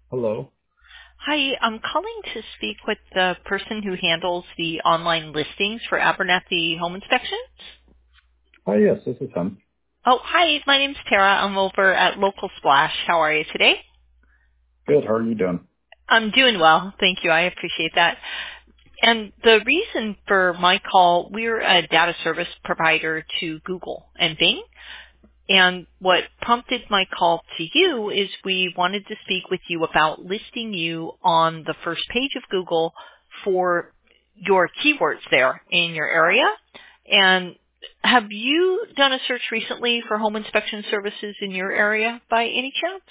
Hello. Hi, I'm calling to speak with the person who handles the online listings for Abernathy Home Inspections. Hi, yes, this is him. Oh, hi, my name's Tara. I'm over at Local Splash. How are you today? Good. How are you doing? I'm doing well. Thank you. I appreciate that. And the reason for my call, we're a data service provider to Google and Bing. And what prompted my call to you is we wanted to speak with you about listing you on the first page of Google for your keywords there in your area. And have you done a search recently for home inspection services in your area by any chance?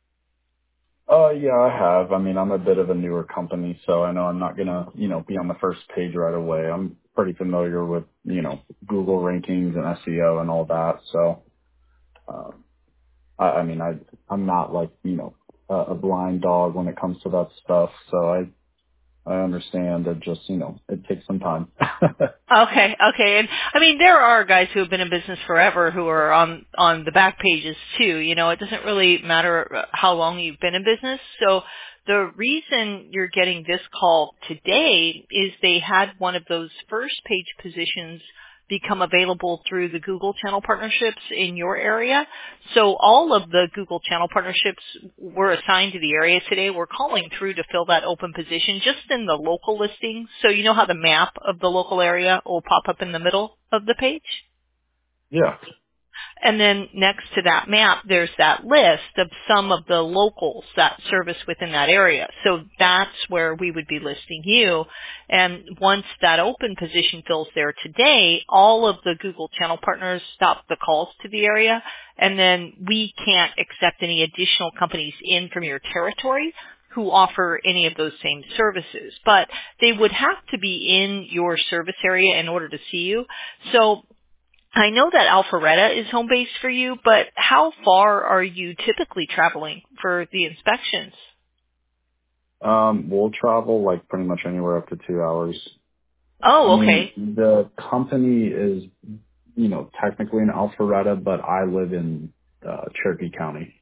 Yeah, I have. I mean, I'm a bit of a newer company, so I know I'm not gonna, be on the first page right away. I'm pretty familiar with, Google rankings and SEO and all that. So, um, I mean, I'm not like, a blind dog when it comes to that stuff. So I understand that just, it takes some time. Okay. And I mean, there are guys who have been in business forever who are on the back pages too. You know, it doesn't really matter how long you've been in business. So the reason you're getting this call today is they had one of those first page positions become available through the Google channel partnerships in your area. So all of the Google channel partnerships were assigned to the area today. We're calling through to fill that open position just in the local listings. So you know how the map of the local area will pop up in the middle of the page? Yeah. And then next to that map, there's that list of some of the locals that service within that area. So that's where we would be listing you. And once that open position fills there today, all of the Google channel partners stop the calls to the area. And then we can't accept any additional companies in from your territory who offer any of those same services. But they would have to be in your service area in order to see you. So I know that Alpharetta is home base for you, but how far are you typically traveling for the inspections? We'll travel like pretty much anywhere up to 2 hours. I Oh, mean, okay. the company is technically in Alpharetta, but I live in Cherokee County.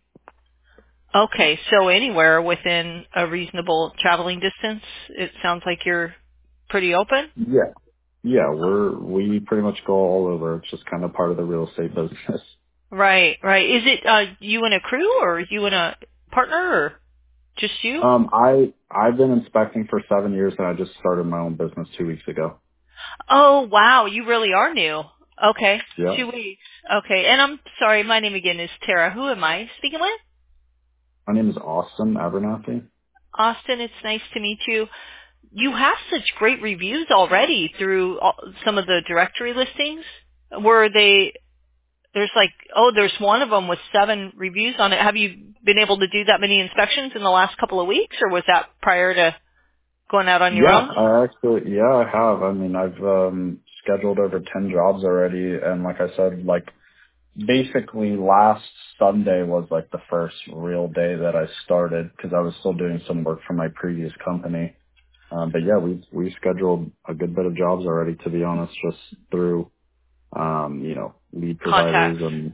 Okay, so anywhere within a reasonable traveling distance, it sounds like you're pretty open? Yeah. Yeah, we pretty much go all over. It's just kind of part of the real estate business. Right. Is it you and a crew or you and a partner or just you? I've been inspecting for 7 years and I just started my own business 2 weeks ago. Oh, wow, you really are new. Okay, Yeah. 2 weeks. Okay, and I'm sorry, my name again is Tara. Who am I speaking with? My name is Austin Abernathy. Austin, it's nice to meet you. You have such great reviews already through some of the directory listings. Were they, there's one of them with 7 reviews on it. Have you been able to do that many inspections in the last couple of weeks, or was that prior to going out on your Yeah, own? I have. I mean, I've scheduled over 10 jobs already, and like I said, like basically last Sunday was like the first real day that I started because I was still doing some work for my previous company. But yeah, we scheduled a good bit of jobs already, to be honest, just through lead providers Contacts. and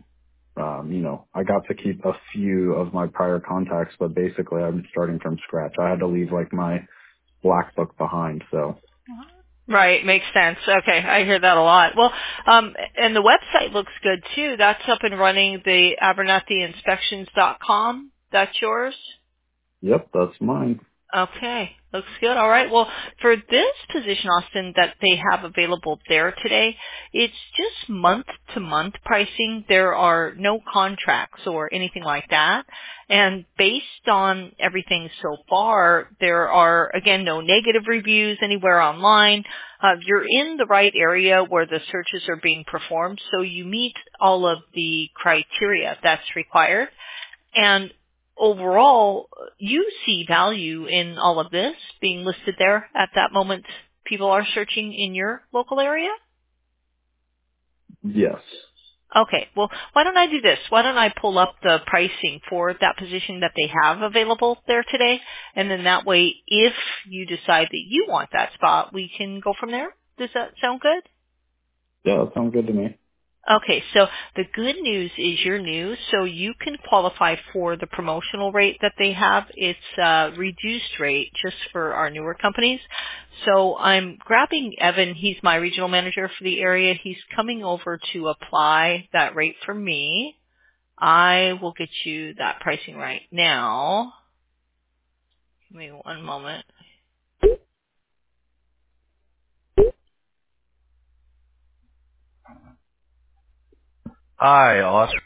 I got to keep a few of my prior contacts, but basically I'm starting from scratch. I had to leave like my black book behind, so Right, makes sense. Okay, I hear that a lot. Well, and the website looks good too. That's up and running, the abernathyinspections.com. That's yours? yep, that's mine. Okay, looks good. All right. Well, for this position, Austin, that they have available there today, it's just month-to-month pricing. There are no contracts or anything like that. And based on everything so far, there are, again, no negative reviews anywhere online. You're in the right area where the searches are being performed, so you meet all of the criteria that's required. And overall, you see value in all of this being listed there at that moment people are searching in your local area? Yes. Okay, well, why don't I do this? Why don't I pull up the pricing for that position that they have available there today, and then that way, if you decide that you want that spot, we can go from there. Does that sound good? Yeah, that sounds good to me. Okay, so the good news is you're new, so you can qualify for the promotional rate that they have. It's a reduced rate just for our newer companies. So I'm grabbing Evan. He's my regional manager for the area. He's coming over to apply that rate for me. I will get you that pricing right now. Give me one moment. Hi, Oscar.